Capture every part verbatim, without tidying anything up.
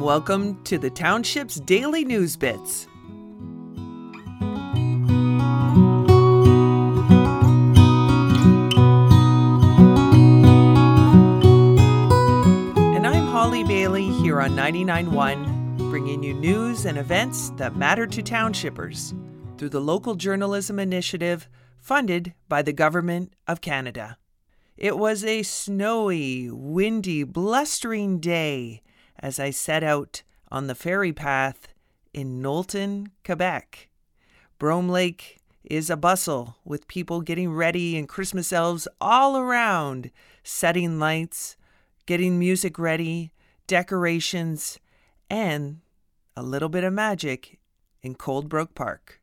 welcome to the Township's Daily News Bits. And I'm Holly Bailey here on ninety-nine point one, bringing you news and events that matter to townshippers through the local journalism initiative funded by the Government of Canada. It was a snowy, windy, blustering day as I set out on the ferry path in Knowlton, Quebec. Brome Lake is a bustle with people getting ready and Christmas elves all around, setting lights, getting music ready, decorations, and a little bit of magic in Coldbrook Park.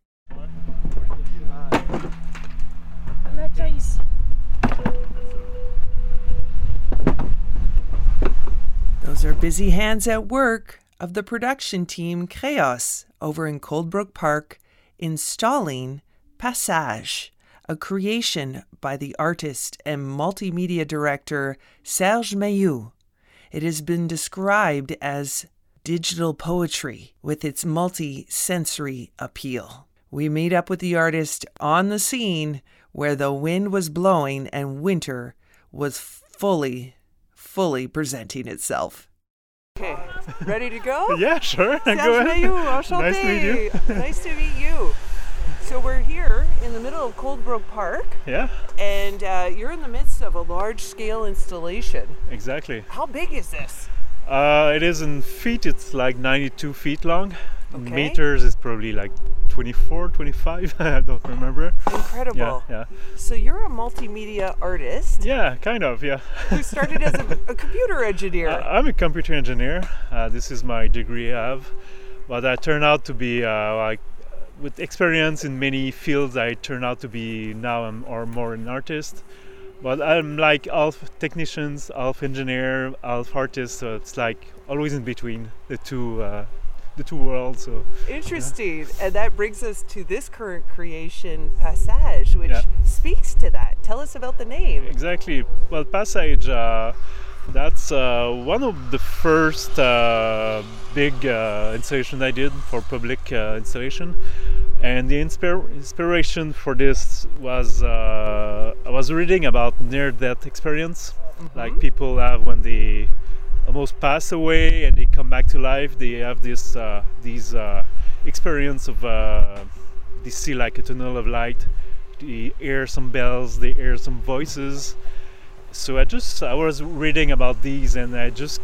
Those are busy hands at work of the production team Chaos over in Coldbrook Park installing Passage, a creation by the artist and multimedia director Serge Mailloux. It has been described as digital poetry with its multi-sensory appeal. We meet up with the artist on the scene where the wind was blowing and winter was fully fully presenting itself. Okay, ready to go? Yeah, sure. Serge Go ahead. Mailloux, enchanté. Nice to meet you. Nice to meet you. So we're here in the middle of Coldbrook Park. Yeah, And uh, you're in the midst of a large-scale installation. exactly. How big is this? Uh, it is in feet, it's like ninety-two feet long. In Okay. meters, it's probably like twenty-four, twenty-five, I don't remember. Incredible. Yeah, yeah. So you're a multimedia artist Yeah, kind of, yeah. who started as a, a computer engineer. Uh, I'm a computer engineer. Uh, this is my degree I have. But I turned out to be, uh, like, with experience in many fields, I turn out to be now I'm or more an artist. But I'm like half technicians, half engineer, half artist, so it's like always in between the two uh, the two worlds. So Interesting. And that brings us to this current creation, Passage, which Yeah. speaks to that. Tell us about the name. exactly. Well, Passage, uh, that's uh, one of the first uh, big uh, installation I did for public uh, installation. And the inspir- inspiration for this was uh, I was reading about near-death experience, like people have when they almost pass away and they come back to life. They have this uh, these uh, experience of uh, they see like a tunnel of light. They hear some bells. They hear some voices. So I just I was reading about these and I just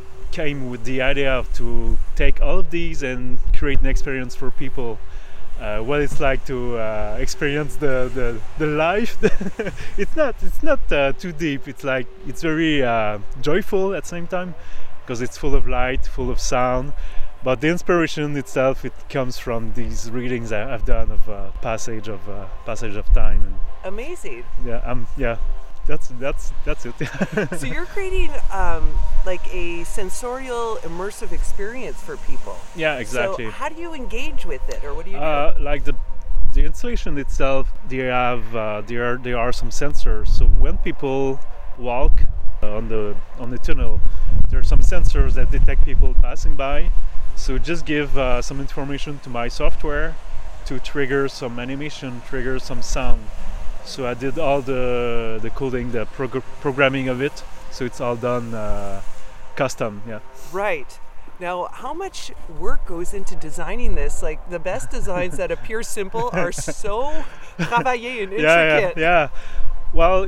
came with the idea of to take all of these and create an experience for people. Uh, what it's like to uh, experience the, the, the life. it's not it's not uh, too deep. It's like it's very uh, joyful at the same time because it's full of light, full of sound. But the inspiration itself, it comes from these readings I, I've done of uh, passage of uh, passage of time. And Amazing. yeah, um, yeah, that's that's that's it. So you're creating um, like a sensorial, immersive experience for people. Yeah, exactly. So how do you engage with it, or what do you do? Uh, like the the installation itself, they have uh, there are there are some sensors. So when people walk uh, on the on the tunnel, there are some sensors that detect people passing by. So just give uh, some information to my software to trigger some animation, trigger some sound. So I did all the the coding, the prog- programming of it. So it's all done uh, custom. Yeah. Right. Now, how much work goes into designing this? Like, the best designs that appear simple are so travaillé and intricate. Yeah, yeah, yeah. Well,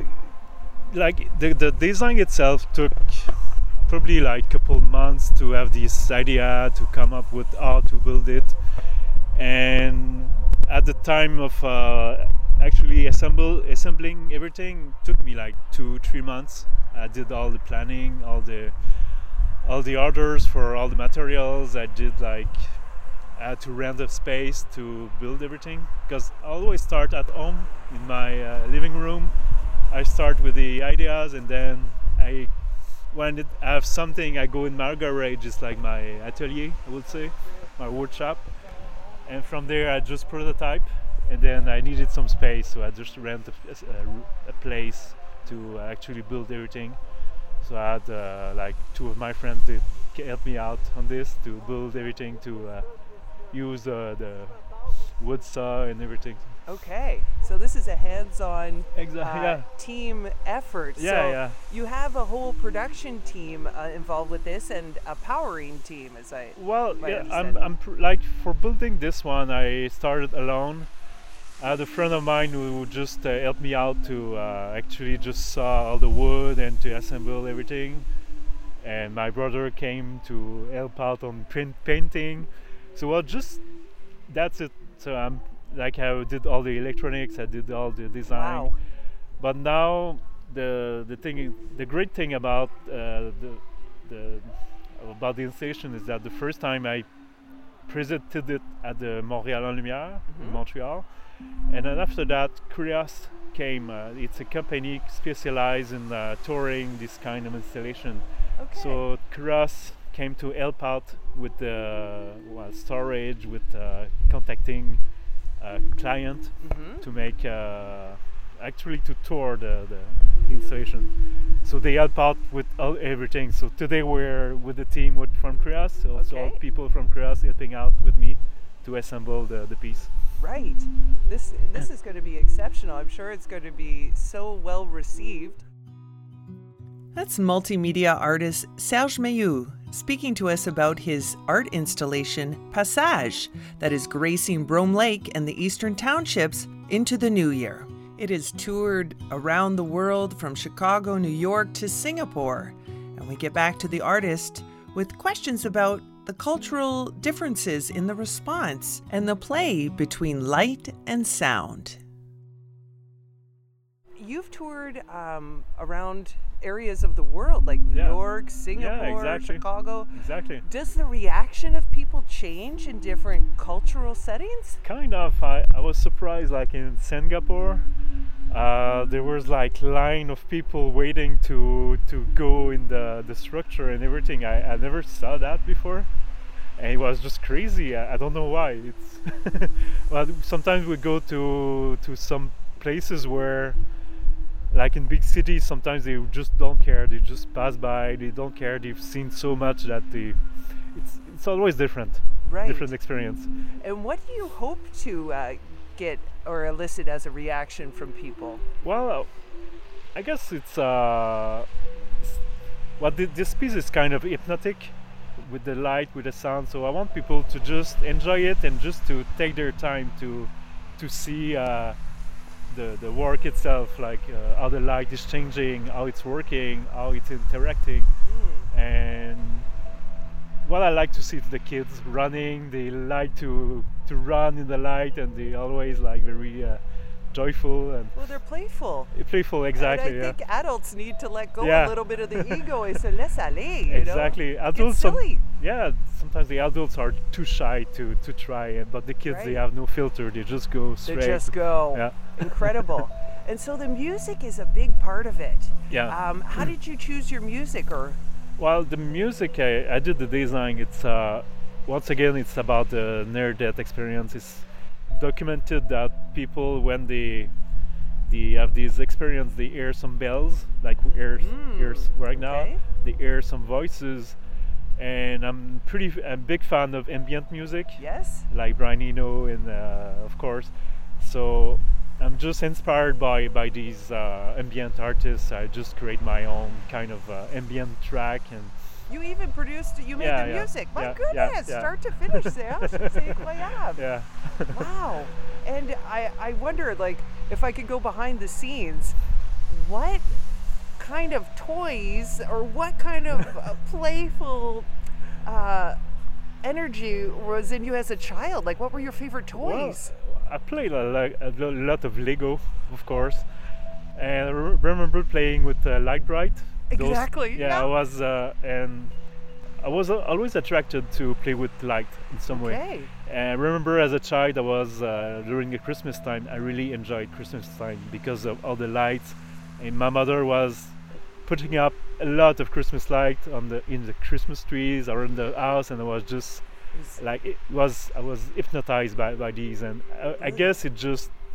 like the the design itself took probably like a couple months to have this idea, to come up with how to build it, and at the time of uh, actually assemble assembling everything took me like two three months. I did all the planning, all the all the orders for all the materials. I did like I had to rent a space to build everything because I always start at home in my uh, living room. I start with the ideas and then I when it, I have something I go in my garage, it's like my atelier, I would say, my workshop, and from there I just prototype, and then I needed some space, so I just rent a, a, a place to actually build everything. So I had uh, like two of my friends that helped me out on this to build everything, to uh, use uh, the wood saw and everything. Okay, so this is a hands-on Exactly. uh, Yeah. team effort. Yeah, so yeah. you have a whole production team uh, involved with this, and a powering team, as I Well, my yeah, I'm, understanding. I'm pr- like for building this one, I started alone. I had a friend of mine who just uh, helped me out to uh, actually just saw all the wood and to assemble everything. And my brother came to help out on print painting. So well, just that's it. So I'm like I did all the electronics, I did all the design. Wow. But now the the thing, is- the great thing about uh, the the about the installation is that the first time I presented it at the Montréal en Lumière in Mhm. Montreal, and then after that, Curios came. Uh, it's a company specialized in uh, touring this kind of installation. Okay. So Curios came to help out with the well, storage, with uh, contacting uh, client Mhm. to make uh, actually to tour the, the installation. So they help out with all, everything. So today we're with the team with, from Curios, so also Okay. people from Curios helping out with me to assemble the, the piece. Right. This this is going to be exceptional. I'm sure it's going to be so well received. That's multimedia artist Serge Mayou speaking to us about his art installation Passage that is gracing Brome Lake and the eastern townships into the new year. It is toured around the world from Chicago, New York to Singapore, and we get back to the artist with questions about the cultural differences in the response and the play between light and sound. You've toured um, around areas of the world like New Yeah. York, Singapore, exactly. Chicago. Exactly. Does the reaction of people change in different cultural settings? Kind of. I, I was surprised, like in Singapore, uh, there was like line of people waiting to to go in the, the structure and everything. I, I never saw that before, and it was just crazy. I, I don't know why. It's well, sometimes we go to to some places where, like in big cities, sometimes they just don't care. They just pass by. They don't care. They've seen so much that they. It's it's always different. Right. Different experience. And what do you hope to uh, get or elicit as a reaction from people? Well, uh, I guess it's uh, s- well, th- this piece is kind of hypnotic with the light, with the sound. So I want people to just enjoy it and just to take their time to to see uh, the the work itself, like uh, how the light is changing, how it's working, how it's interacting, and what I like to see is the kids running. They like to to run in the light, and they always like very uh, joyful and Well, they're playful. playful. Exactly. And I Yeah. think adults need to let go Yeah. a little bit of the ego and say, laisse aller, you Exactly. know? Adults. It's some- silly. yeah. Sometimes the adults are too shy to to try it, but the kids they Right. have no filter. They just go They straight. just go. Yeah. Incredible. And so the music is a big part of it. Yeah. Um, how did you choose your music? Or Well, the music I, I did the design. It's uh, once again it's about the near death experience. It's documented that people when they they have this experience, they hear some bells, like we hear Mm, hear s- right now. okay. They hear some voices, and I'm pretty f- a big fan of ambient music, yes? like Brian Eno and uh, of course. So I'm just inspired by by these uh, ambient artists. I just create my own kind of uh, ambient track and. You even produced, you made Yeah, the yeah, music. My yeah, yeah, goodness, yeah. start to finish, Serge. C'est incroyable. Yeah. Wow. And I, I wonder, like, if I could go behind the scenes, what kind of toys or what kind of uh, playful uh, energy was in you as a child? Like, what were your favorite toys? Well, I played a, lo- a lo- lot of Lego, of course, and I re- remember playing with uh, Light Bright. Those- Exactly, yeah, yeah. I was, uh, and I was uh, always attracted to play with light in some way. Okay. And I remember as a child, I was uh, during the Christmas time. I really enjoyed Christmas time because of all the lights, and my mother was putting up a lot of Christmas lights on the in the Christmas trees around the house, and I was just like it was I was hypnotized by, by these, and I, I guess it just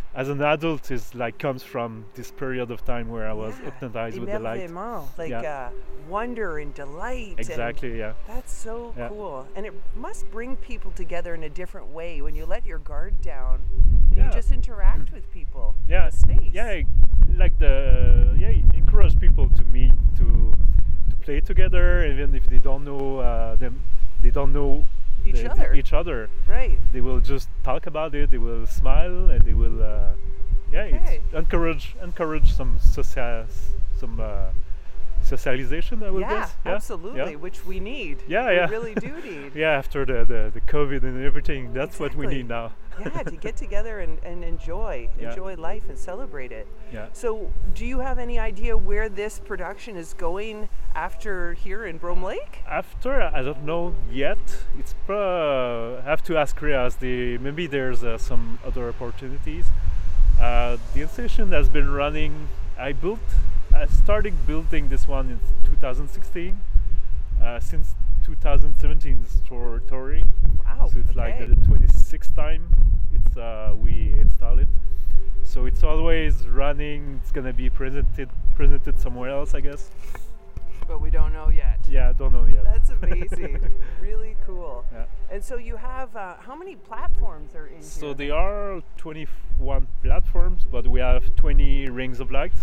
as an adult is like comes from this period of time where I was Yeah, hypnotized with the light. émerveillement, like Yeah. uh, wonder and delight. Exactly, and yeah. That's so Yeah. cool. And it must bring people together in a different way when you let your guard down and Yeah. you just interact with people Yeah, in the space. yeah, I- like the yeah, encourage people to meet to to play together, even if they don't know uh, them, they don't know Each the- the- other. each other. Right. They will just talk about it. They will smile, and they will uh, yeah, Okay. it's encourage encourage some social some uh, socialization. I would Yeah, guess. Yeah, absolutely, yeah. which we need. Yeah, we yeah. really do need. Yeah, after the, the, the COVID and everything, that's what we Exactly. need now. Yeah, to get together and, and enjoy, Yeah. enjoy life and celebrate it. Yeah. So, do you have any idea where this production is going after here in Brome Lake? After, I don't know yet. It's pro- I have to ask Rhea. The maybe there's uh, some other opportunities. Uh, the installation has been running. I built. I started building this one in two thousand sixteen. Uh, since two thousand seventeen, it's tour- touring. Wow. So it's okay. like the twenty-sixth time it's uh, we install it. So it's always running. It's gonna be presented presented somewhere else, I guess. But we don't know yet. Yeah, I don't know yet. That's amazing. Really cool. Yeah. And so you have uh, how many platforms are in So here? there are twenty-one platforms, but we have twenty rings of light.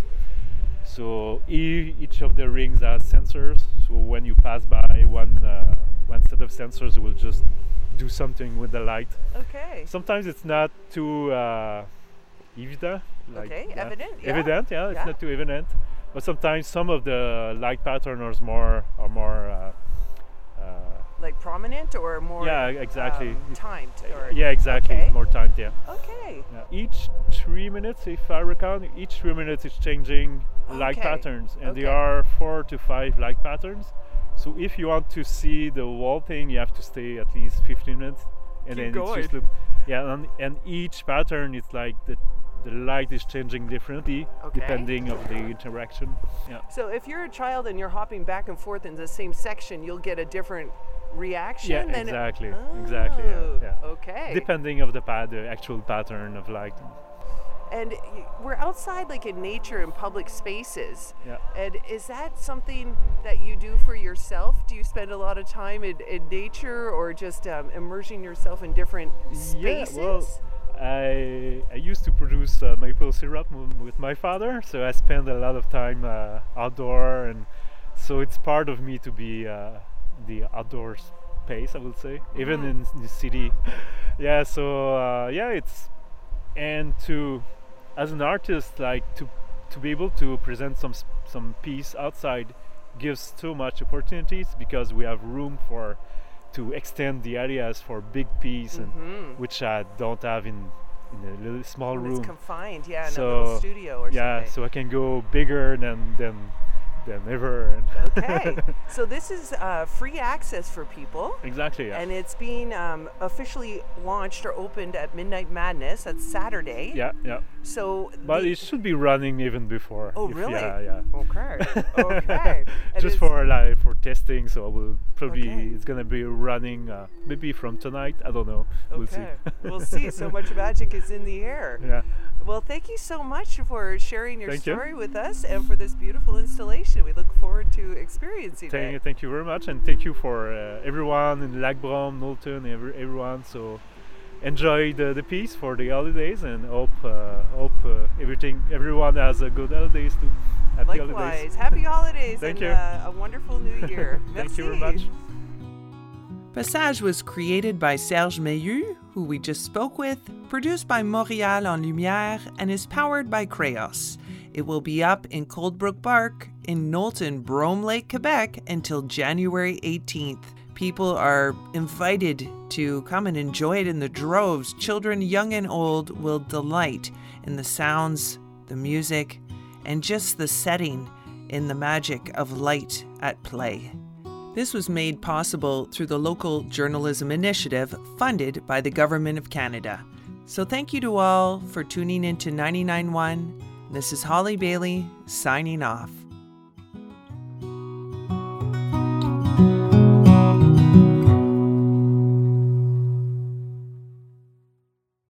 So e- each of the rings has sensors. So when you pass by one uh, one set of sensors, it will just do something with the light. Okay. Sometimes it's not too uh, evident. Like, Okay, yeah. evident, yeah. Evident, yeah. It's Yeah. not too evident. But sometimes some of the light pattern are more are more. Uh, uh, Like prominent or more? Yeah, exactly. um, timed. Or, yeah, exactly. Okay. More timed, yeah. Okay. Yeah. Each three minutes, if I recall, each three minutes is changing light Okay. patterns, and Okay. there are four to five light patterns. So if you want to see the whole thing, you have to stay at least fifteen minutes, and Keep then it's just going. loop. Yeah, and, and each pattern is like the the light is changing differently Okay. depending of the interaction. Yeah. So if you're a child and you're hopping back and forth in the same section, you'll get a different reaction. Yeah, than exactly, Oh, exactly. Yeah, yeah. Okay. Depending of the pa- the actual pattern of light. And y- we're outside, like in nature, in public spaces. Yeah. And is that something that you do for yourself? Do you spend a lot of time in, in nature, or just um, immersing yourself in different spaces? Yeah, well, I I used to produce uh, maple syrup m- with my father, so I spend a lot of time uh, outdoor, and so it's part of me to be uh, the outdoor space, I would say, even Mhm. in the city. Yeah, so uh, yeah, it's and to as an artist, like to to be able to present some s- some piece outside gives so much opportunities because we have room for to extend the areas for big piece, and Mhm. which I don't have in in a little small When room. It's confined, yeah, in a So, little studio or yeah, something. so I can go bigger than than than ever. And Okay, so this is uh, free access for people. exactly. Yeah. And it's being um, officially launched or opened at Midnight Madness. That's Saturday. yeah, yeah. So. But the- it should be running even before. Oh, if- really? Yeah, yeah. Okay. Okay. And Just it's- for like for testing, so I will probably Okay. it's gonna be running uh, maybe from tonight. I don't know. We'll see. Okay. We'll see. So much magic is in the air. Yeah. Well, thank you so much for sharing your Thank you. story with us and for this beautiful installation. We look forward to experiencing Thank, it. thank you very much, and thank you for uh, everyone in Lac Brome, Knowlton, every, everyone. So enjoy the, the piece for the holidays, and hope uh, hope uh, everything everyone has a good holidays too. Happy Likewise. holidays. Happy holidays Thank and you. Uh, a wonderful new year. Thank you very Merci. much. Passage was created by Serge Meilloux, who we just spoke with, produced by Montréal en Lumière, and is powered by Creos. It will be up in Coldbrook Park in Knowlton, Brome Lake, Quebec until January eighteenth. People are invited to come and enjoy it in the droves. Children, young and old, will delight in the sounds, the music, and just the setting in the magic of light at play. This was made possible through the local journalism initiative funded by the Government of Canada. So thank you to all for tuning in to ninety-nine point one. This is Holly Bailey signing off.